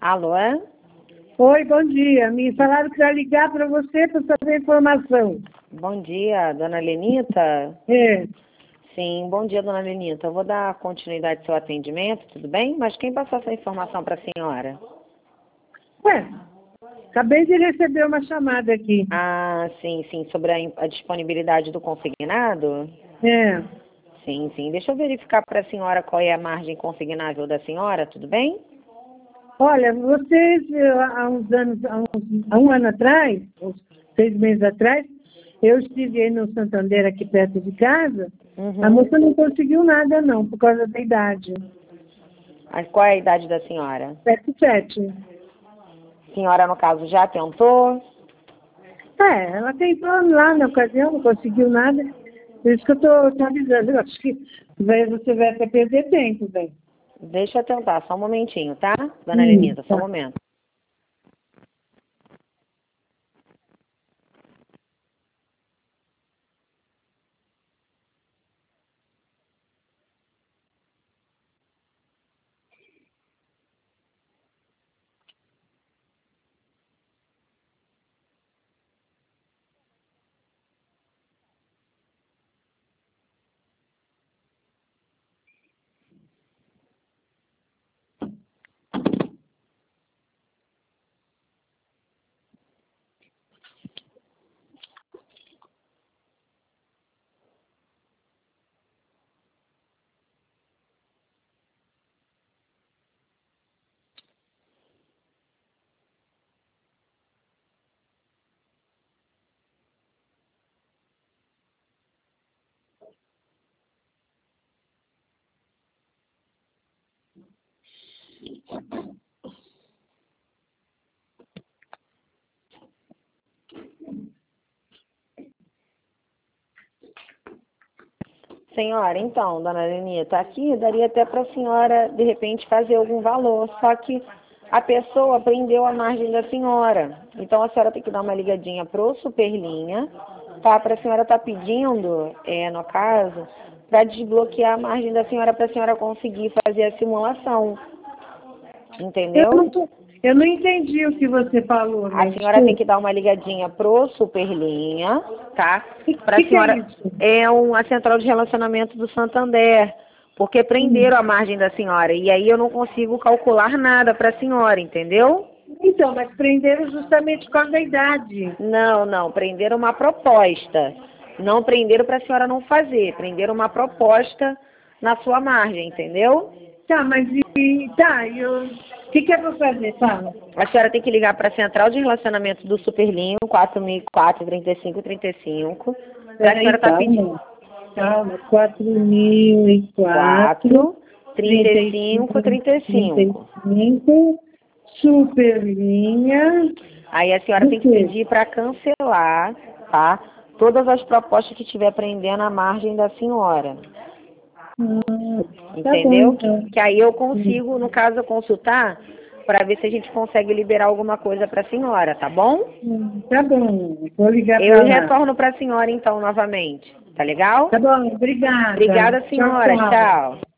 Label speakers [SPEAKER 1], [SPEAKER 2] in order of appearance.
[SPEAKER 1] Alô?
[SPEAKER 2] Oi, bom dia. Me falaram que ia ligar para você para saber informação.
[SPEAKER 1] Bom dia, dona Lenita?
[SPEAKER 2] É.
[SPEAKER 1] Sim, bom dia, dona Lenita. Eu vou dar continuidade ao seu atendimento, tudo bem? Mas quem passou essa informação para a senhora?
[SPEAKER 2] Ué, acabei de receber uma chamada aqui.
[SPEAKER 1] Ah, sim, sim, sobre a disponibilidade do consignado?
[SPEAKER 2] É.
[SPEAKER 1] Sim, sim. Deixa eu verificar para a senhora qual é a margem consignável da senhora, tudo bem?
[SPEAKER 2] Olha, vocês, há uns anos, há um ano atrás, uns 6 meses atrás, eu estive aí no Santander, aqui perto de casa. A
[SPEAKER 1] Uhum.
[SPEAKER 2] moça não conseguiu nada, não, por causa da idade.
[SPEAKER 1] Qual é a idade da senhora?
[SPEAKER 2] 77.
[SPEAKER 1] A senhora, no caso, já tentou?
[SPEAKER 2] É, ela tentou lá na ocasião, não conseguiu nada. Por isso que eu estou te avisando. Eu acho que você vai até perder tempo, bem.
[SPEAKER 1] Deixa eu tentar, só um momentinho, tá? Dona Lenita, só um
[SPEAKER 2] Tá.
[SPEAKER 1] momento. Senhora, então, dona Lenita, aqui daria até para a senhora, de repente, fazer algum valor, só que a pessoa prendeu a margem da senhora. Então, a senhora tem que dar uma ligadinha pro Superlinha, tá? Para a senhora estar pedindo, no caso, para desbloquear a margem da senhora, para a senhora conseguir fazer a simulação, entendeu?
[SPEAKER 2] Eu não entendi o que você falou,
[SPEAKER 1] A
[SPEAKER 2] né?
[SPEAKER 1] senhora tem
[SPEAKER 2] Desculpa.
[SPEAKER 1] que dar uma ligadinha pro Superlinha, tá?
[SPEAKER 2] O
[SPEAKER 1] Para a
[SPEAKER 2] que é
[SPEAKER 1] senhora.
[SPEAKER 2] isso?
[SPEAKER 1] É a central de relacionamento do Santander, porque prenderam a margem da senhora. E aí eu não consigo calcular nada para a senhora, entendeu?
[SPEAKER 2] Então, mas prenderam justamente por causa da idade.
[SPEAKER 1] Não, não. Prenderam uma proposta. Não prenderam para a senhora não fazer. Prenderam uma proposta na sua margem, entendeu?
[SPEAKER 2] Tá, mas o que é para fazer? Fala.
[SPEAKER 1] A senhora tem que ligar para a central de relacionamento do Superlinho, 4004 3535, para a senhora
[SPEAKER 2] Peraí,
[SPEAKER 1] estar pedindo.
[SPEAKER 2] calma. 4004,
[SPEAKER 1] 4, 35,
[SPEAKER 2] 35,
[SPEAKER 1] 35.
[SPEAKER 2] 35, Superlinha,
[SPEAKER 1] Aí a senhora
[SPEAKER 2] do
[SPEAKER 1] tem que
[SPEAKER 2] quê?
[SPEAKER 1] pedir para cancelar, tá? Todas as propostas que estiver prendendo a margem da senhora.
[SPEAKER 2] Tá bom,
[SPEAKER 1] Entendeu?
[SPEAKER 2] então.
[SPEAKER 1] Que aí eu consigo, no caso, consultar para ver se a gente consegue liberar alguma coisa para a senhora, tá bom?
[SPEAKER 2] Tá bom, vou ligar
[SPEAKER 1] Eu
[SPEAKER 2] para lá.
[SPEAKER 1] retorno para a senhora então novamente. Tá legal?
[SPEAKER 2] Tá bom, obrigada.
[SPEAKER 1] Obrigada,
[SPEAKER 2] Tchau,
[SPEAKER 1] senhora.
[SPEAKER 2] tchau.
[SPEAKER 1] Tchau.